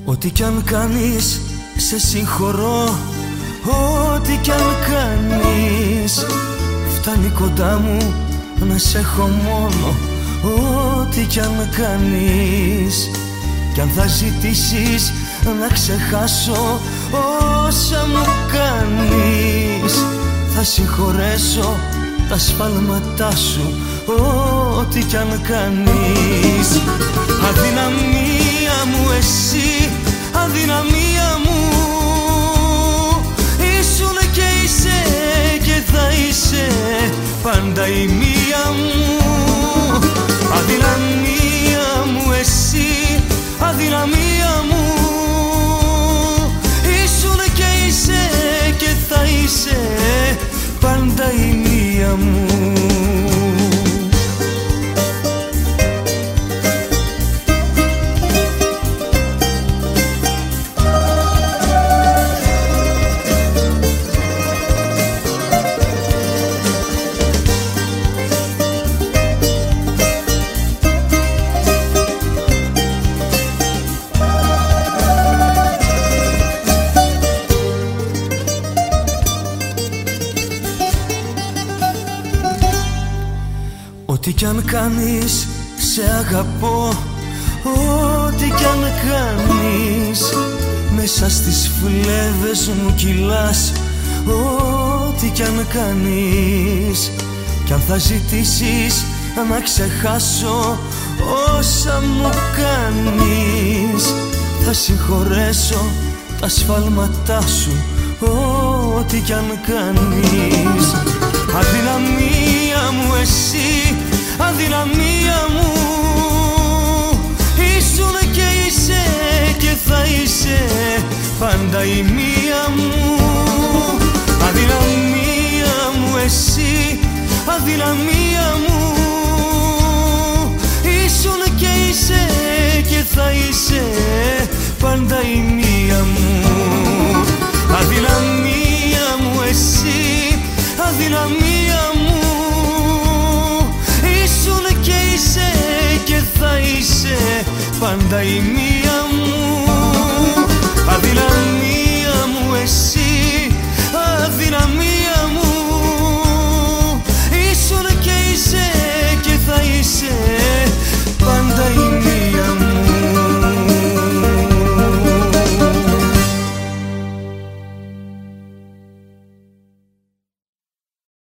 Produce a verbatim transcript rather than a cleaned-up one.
Ό,τι κι αν κάνεις σε συγχωρώ, ό,τι κι αν κάνεις φτάνει κοντά μου να σε έχω μόνο. Ό,τι κι αν κάνεις, κι αν θα ζητήσεις να ξεχάσω όσα μου κάνεις, θα συγχωρέσω τα σφάλματά σου, ό,τι κι αν κάνεις. Αδυναμία μου εσύ, αδυναμία μου, ήσουν και είσαι και θα είσαι πάντα η μία μου. Αδυναμία μου εσύ, αδυναμία μου, ήσουν και είσαι και θα είσαι πάντα η μία μου. Ό,τι κι αν κάνεις σε αγαπώ, ό,τι κι αν κάνεις μέσα στις φλέβες μου κυλάς, ό,τι κι αν κάνεις. Κι αν θα ζητήσεις να ξεχάσω όσα μου κάνεις, θα συγχωρέσω τα σφάλματά σου, ό,τι κι αν κάνεις. Αδυναμία μου εσύ, αδυναμία μου, ήσουν και είσαι και θα είσαι πάντα η μία μου. Αδυναμία μου εσύ, αδυναμία μου, ήσουν και είσαι και θα είσαι πάντα η μία μου. Αδυναμία μου εσύ, αδυναμία μου, ήσουν και είσαι και θα είσαι πάντα η μία.